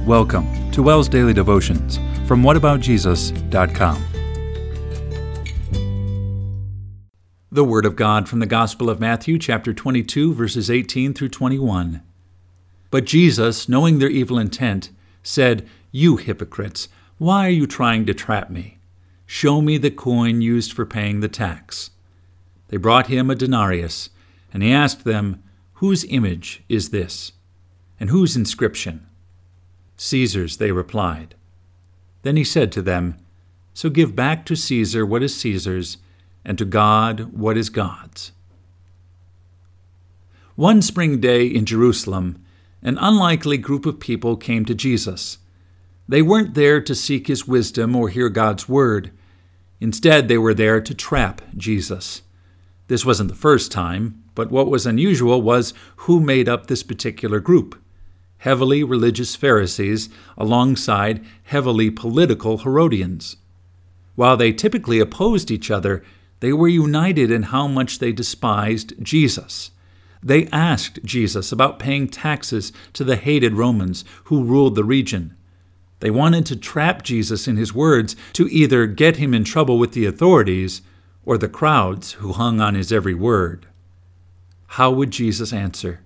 Welcome to WELS Daily Devotions from whataboutjesus.com. The Word of God from the Gospel of Matthew, chapter 22, verses 18 through 21. But Jesus, knowing their evil intent, said, "You hypocrites, why are you trying to trap me? Show me the coin used for paying the tax." They brought him a denarius, and he asked them, "Whose image is this? And whose inscription?" "Caesar's," they replied. Then he said to them, "So give back to Caesar what is Caesar's, and to God what is God's." One spring day in Jerusalem, an unlikely group of people came to Jesus. They weren't there to seek his wisdom or hear God's word. Instead, they were there to trap Jesus. This wasn't the first time, but what was unusual was who made up this particular group. Heavily religious Pharisees alongside heavily political Herodians. While they typically opposed each other, they were united in how much they despised Jesus. They asked Jesus about paying taxes to the hated Romans who ruled the region. They wanted to trap Jesus in his words to either get him in trouble with the authorities or the crowds who hung on his every word. How would Jesus answer?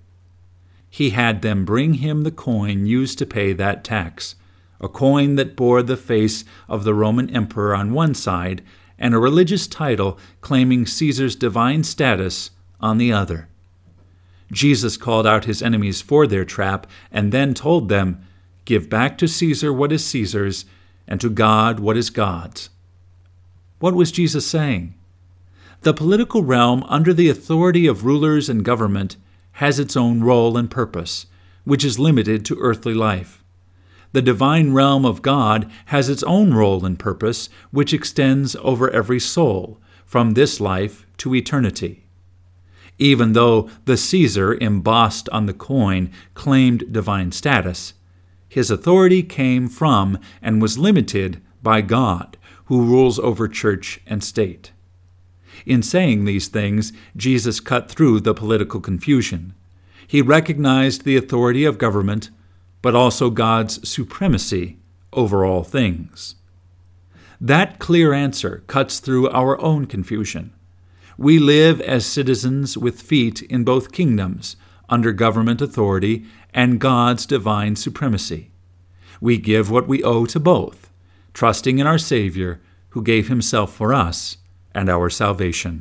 He had them bring him the coin used to pay that tax, a coin that bore the face of the Roman emperor on one side and a religious title claiming Caesar's divine status on the other. Jesus called out his enemies for their trap and then told them, "Give back to Caesar what is Caesar's, and to God what is God's." What was Jesus saying? The political realm under the authority of rulers and government has its own role and purpose, which is limited to earthly life. The divine realm of God has its own role and purpose, which extends over every soul, from this life to eternity. Even though the Caesar embossed on the coin claimed divine status, his authority came from and was limited by God, who rules over church and state. In saying these things, Jesus cut through the political confusion. He recognized the authority of government, but also God's supremacy over all things. That clear answer cuts through our own confusion. We live as citizens with feet in both kingdoms, under government authority and God's divine supremacy. We give what we owe to both, trusting in our Savior, who gave himself for us and our salvation.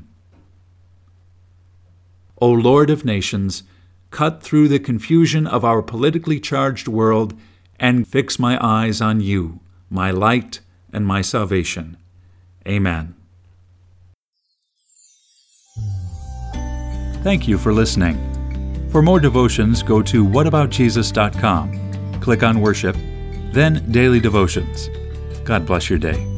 O Lord of nations, cut through the confusion of our politically charged world and fix my eyes on you, my light and my salvation. Amen. Thank you for listening. For more devotions, go to whataboutjesus.com. Click on Worship, then Daily Devotions. God bless your day.